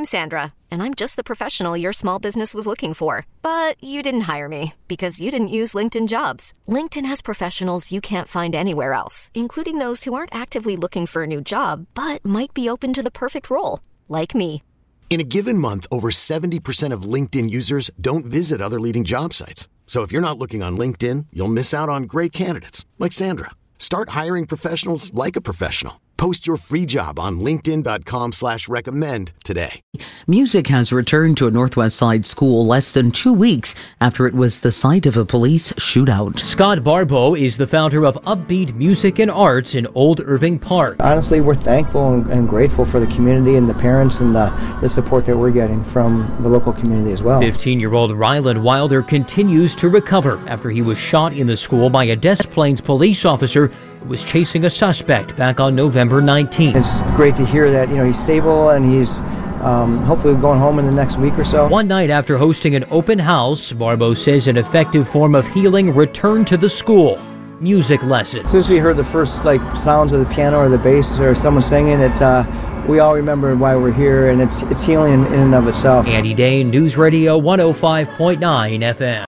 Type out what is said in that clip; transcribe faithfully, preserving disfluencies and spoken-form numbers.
I'm Sandra, and I'm just the professional your small business was looking for. But you didn't hire me because you didn't use LinkedIn Jobs. LinkedIn has professionals you can't find anywhere else, including those who aren't actively looking for a new job, but might be open to the perfect role, like me. In a given month, over seventy percent of LinkedIn users don't visit other leading job sites. So if you're not looking on LinkedIn, you'll miss out on great candidates like Sandra. Start hiring professionals like a professional. Post your free job on linkedin.com slash recommend today. Music has returned to a Northwest Side school less than two weeks after it was the site of a police shootout. Scott Barbeau is the founder of Upbeat Music and Arts in Old Irving Park. Honestly, we're thankful and, and grateful for the community and the parents and the, the support that we're getting from the local community as well. fifteen-year-old Ryland Wilder continues to recover after he was shot in the school by a Des Plaines police officer who was chasing a suspect back on November nineteenth. It's great to hear that, you know, he's stable and he's um, hopefully going home in the next week or so. One night after hosting an open house, Barbeau says an effective form of healing returned to the school. Music lessons. As soon as we heard the first like sounds of the piano or the bass or someone singing it, uh, we all remember why we're here, and it's it's healing in, in and of itself. Andy Dane, News Radio one oh five point nine F M.